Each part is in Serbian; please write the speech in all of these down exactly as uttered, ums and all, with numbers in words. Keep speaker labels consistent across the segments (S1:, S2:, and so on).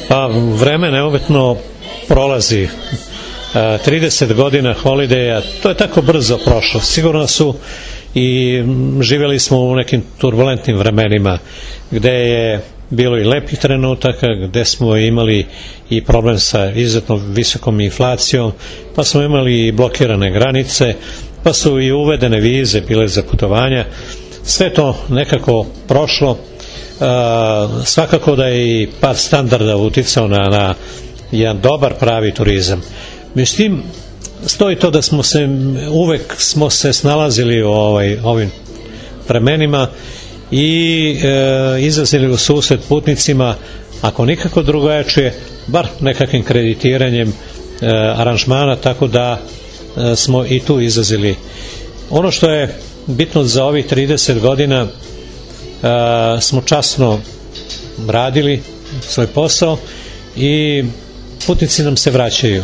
S1: Pa vreme neometno prolazi. trideset godina holideja, to je tako brzo prošlo. Sigurno su i živjeli smo u nekim turbulentnim vremenima gde je bilo i lepih trenutaka, gde smo imali i problem sa izuzetno visokom inflacijom, pa smo imali i blokirane granice, pa su i uvedene vize bile za putovanja. Sve to nekako prošlo. Svakako da je i pad standarda uticao na, na jedan dobar pravi turizam. Međutim, stoji to da smo se uvek smo se snalazili u ovaj, ovim vremenima i e, izlazili u susret putnicima, ako nikako drugačije, bar nekakvim kreditiranjem e, aranžmana, tako da e, smo i tu izlazili. Ono što je bitno za ovih trideset godina, e, smo časno radili svoj posao i putnici nam se vraćaju.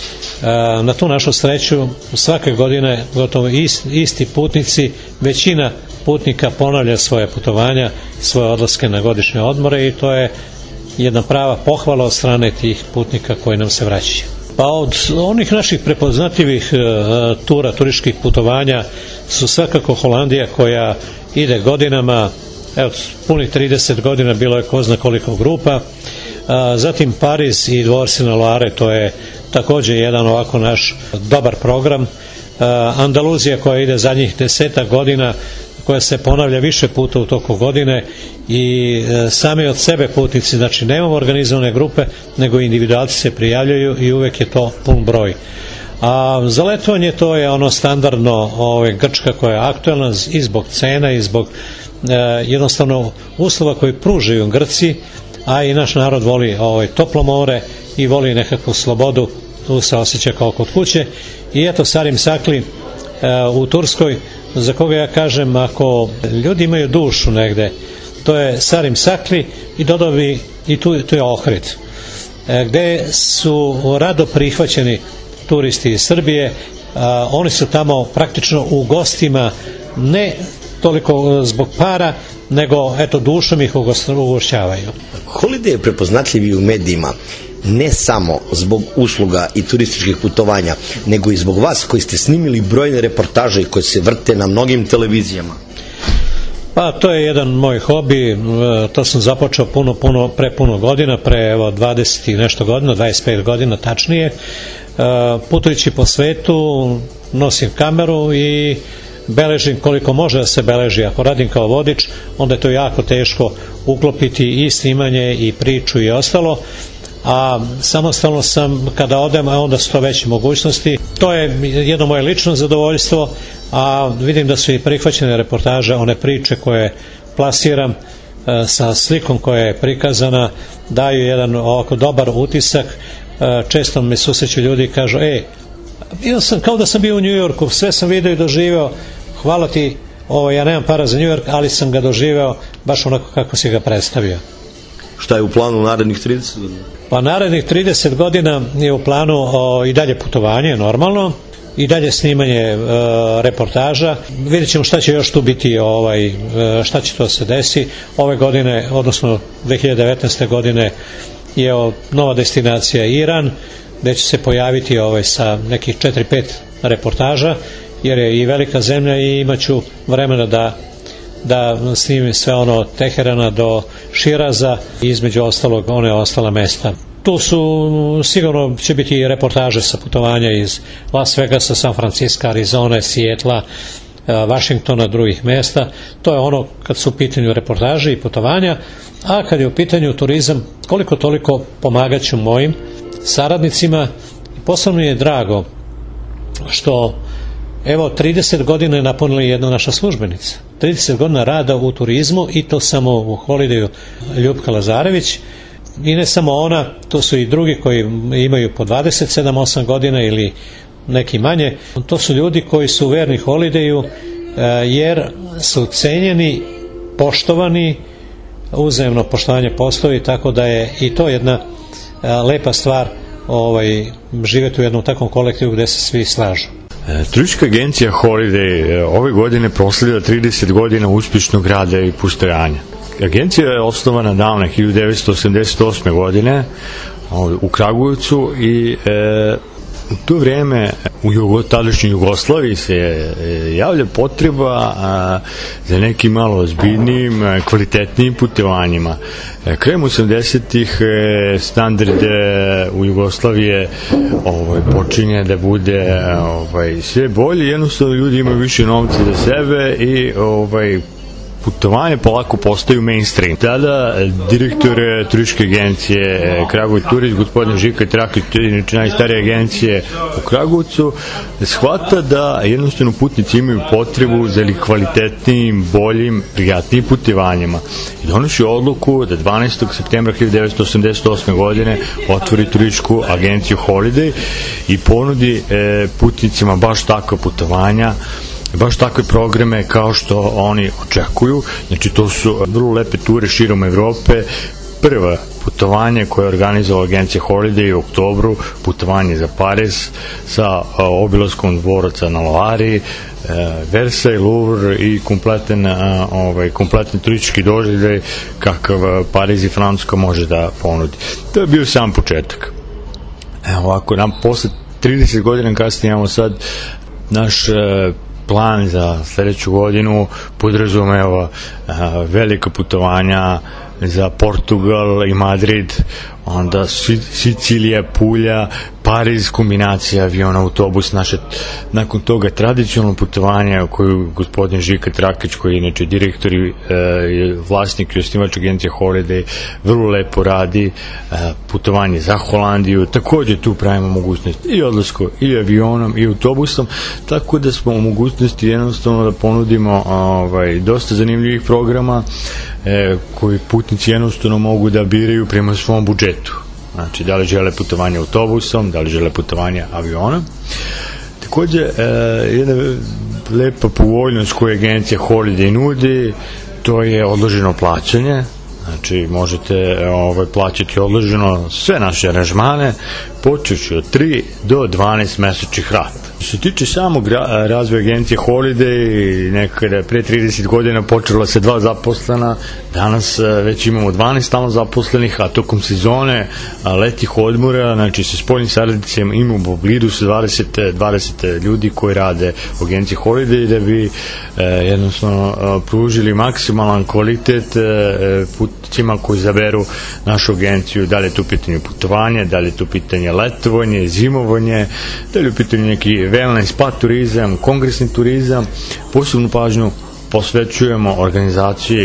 S1: Na tu našu sreću svake godine gotovo isti putnici, većina putnika ponavlja svoje putovanja, svoje odlaske na godišnje odmore i to je jedna prava pohvala od strane tih putnika koji nam se vraćaju. Pa od onih naših prepoznatljivih tura, turističkih putovanja su svakako Holandija koja ide godinama, evo punih trideset godina bilo je ko zna koliko grupa, zatim Pariz i dvorci na Loire, to je također jedan ovako naš dobar program. Andaluzija koja ide zadnjih desetak godina, koja se ponavlja više puta u toku godine i sami od sebe putnici, znači nemamo organizovane grupe, nego individualci se prijavljaju i uvek je to pun broj. A za letovanje to je ono standardno ove, Grčka koja je aktualna i zbog cena i zbog e, jednostavno uslova koji pružaju Grci, a i naš narod voli ovaj, toplo more i voli nekakvu slobodu, tu se osjeća kao kod kuće. I eto Sarim Sakli e, u Turskoj, za koga ja kažem, ako ljudi imaju dušu negde, to je Sarim Sakli i dodao bi i tu, tu je Ohrid, e, gde su rado prihvaćeni turisti iz Srbije. A, oni su tamo praktično u gostima, ne toliko zbog para, nego eto dušom ih ugošćavaju.
S2: Holiday je prepoznatljiv i u medijima, ne samo zbog usluga i turističkih putovanja, nego i zbog vas koji ste snimili brojne reportaže i koje se vrte na mnogim televizijama.
S1: Pa to je jedan moj hobi, to sam započeo puno, puno, pre puno godina, pre evo dvadeset i nešto godina, dvadeset pet godina tačnije. Putujući po svetu nosim kameru i beležim koliko može da se beleži. Ako radim kao vodič, onda je to jako teško uklopiti i snimanje i priču i ostalo, a samostalno sam kada odem, a onda su to veće mogućnosti. To je jedno moje lično zadovoljstvo, a vidim da su i prihvaćene reportaže, one priče koje plasiram e, sa slikom koja je prikazana, daju jedan ovako dobar utisak. E, često me susreću ljudi i kažu, e, bio sam kao da sam bio u New Yorku, sve sam vidio i doživeo, hvala ti, ovo, ja nemam para za New York, ali sam ga doživeo baš onako kako si ga predstavio.
S2: Šta je u planu narednih trideset godina?
S1: Pa narednih trideset godina je u planu o, i dalje putovanje, normalno, i dalje snimanje e, reportaža. Vidjet ćemo šta će još tu biti, ovaj, e, šta će to se desi. Ove godine, odnosno dve hiljade devetnaeste godine, je o, nova destinacija Iran, gde će se pojaviti ovaj, sa nekih četiri pet reportaža, jer je i velika zemlja i imaću vremena da da snimim sve ono od Teherana do Širaza i između ostalog one ostala mesta. Tu su sigurno će biti i reportaže sa putovanja iz Las Vegasa, San Francisco, Arizone, Sijetla, Vašingtona, drugih mesta. To je ono kad su u pitanju reportaže i putovanja, a kad je u pitanju turizam, koliko toliko pomagaću mojim saradnicima. Posebno mi je drago što evo trideset godina je napunila jedna naša službenica. trideset godina rada u turizmu i to samo u Holidayu, Ljupka Lazarević. I ne samo ona, to su i drugi koji imaju po dvadeset sedam osam godina ili neki manje. To su ljudi koji su verni Holidayu jer su cenjeni, poštovani, uzajemno poštovanje postoji, tako da je i to jedna lepa stvar ovaj, živjeti u jednom takvom kolektivu gde se svi slažu.
S3: Turistička agencija Holiday ove godine proslavlja trideset godina uspješnog rada i postojanja. Agencija je osnovana davne hiljadu devetsto osamdeset osme. godine u Kragujevcu i e, u to vrijeme u jugo, tadašnjoj Jugoslaviji se e, javlja potreba a, za nekim malo ozbiljnijim, kvalitetnijim putovanjima. E, krajem osamdesetih e, standard e, u Jugoslaviji ovaj, počinje da bude ovaj, sve bolje, jednostavno ljudi imaju više novca za sebe i ovaj, putovanje polako postaju mainstream. Tada direktor turističke agencije Kragujevac Turist, gospodin Žika Trakić, inače najstarije agencije u Kragujevcu, shvata da jednostavno putnici imaju potrebu za kvalitetnijim, boljim, prijatnijim putovanjima. I donosi odluku da dvanaestog septembra hiljadu devetsto osamdeset osme. godine otvori turističku agenciju Holiday i ponudi e, putnicima baš takva putovanja, baš takve programe kao što oni očekuju. Znači to su vrlo lepe ture širom Evrope. Prva putovanje koje je organizovala agencija Holiday u oktobru, putovanje za Pariz sa obilaskom dvoraca na Loari, Versailles, Louvre i kompletan, ovaj, kompletan turistički doživljaj kakav Pariz i Francuska može da ponudi. To je bio sam početak. Evo ovako, nam posle trideset godina kasnije imamo sad naš plan za sljedeću godinu podrazumeva velika putovanja za Portugal i Madrid, onda Sicilija, Pulja, Pariz, kombinacija aviona, autobus, naše, nakon toga tradicionalno putovanje koju gospodin Žika Trakić, koji je inače direktor i e, vlasnik i osnivač agencije Holiday, vrlo lepo radi, e, putovanje za Holandiju, također tu pravimo mogućnost i odlasko i avionom i autobusom, tako da smo u mogućnosti jednostavno da ponudimo ovaj, dosta zanimljivih programa e, koji putnici jednostavno mogu da biraju prema svom budžetu. Znači, da li žele putovanje autobusom, da li žele putovanje avionom. Također, e, jedna lepa povoljnost koju agencija Holiday nudi, to je odloženo plaćanje. Znači, možete ovaj, plaćati odloženo sve naše aranžmane, počeći od tri do dvanaest mesečnih rata. Što se tiče samog razvoja agencije Holiday, nekada pre trideset godina počela se dva zaposlena, danas već imamo dvanaest stalno zaposlenih, a tokom sezone letih odmora, znači sa spoljnim saradnicima imamo u blidu sa dvadeset, dvadeset ljudi koji rade u agenciji Holiday da bi eh, jednostavno pružili maksimalan kvalitet eh, putnicima koji zaberu našu agenciju, da li je tu pitanje putovanja, da li je tu pitanje letovanje, zimovanje, da li je u pitanju neki wellness, spa turizam, kongresni turizam. Posebnu pažnju posvećujemo organizaciji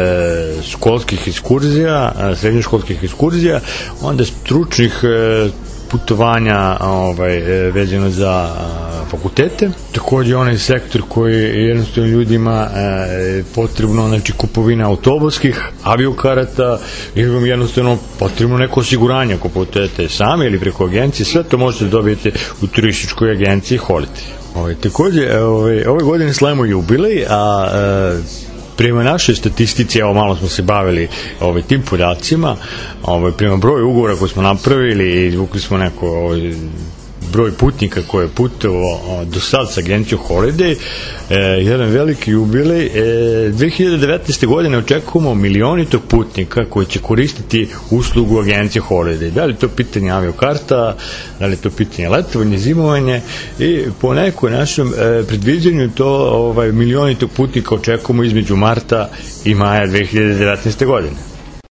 S3: e, školskih ekskurzija, e, srednjoškolskih ekskurzija, onda stručnih e, putovanja ovaj, vezano za a, fakultete. Također onaj sektor koji je jednostavno ljudima e, potrebno, znači kupovina autobuskih, aviokarata, ili vam jednostavno potrebno neko osiguranje ako putujete sami ili preko agencije, sve to možete dobiti u turističkoj agenciji Holiday. Ovaj, također, ovaj, ove godine slavimo jubilej, a e, prema našoj statistici, evo malo smo se bavili ovaj, tim podacima, ovaj, prema broju ugovora koje smo napravili i izvukli smo neko ovaj, broj putnika koje je putovao do sad sa agencijom Holiday, e, jedan veliki jubilej. E, dve hiljade devetnaeste. godine očekujemo milionitog putnika koji će koristiti uslugu agencije Holiday. Da li to pitanje aviokarta, da li to pitanje letovanje, zimovanje, i po nekoj našem e, predviđenju to ovaj, milionitog putnika očekujemo između marta i maja dve hiljade devetnaeste. godine.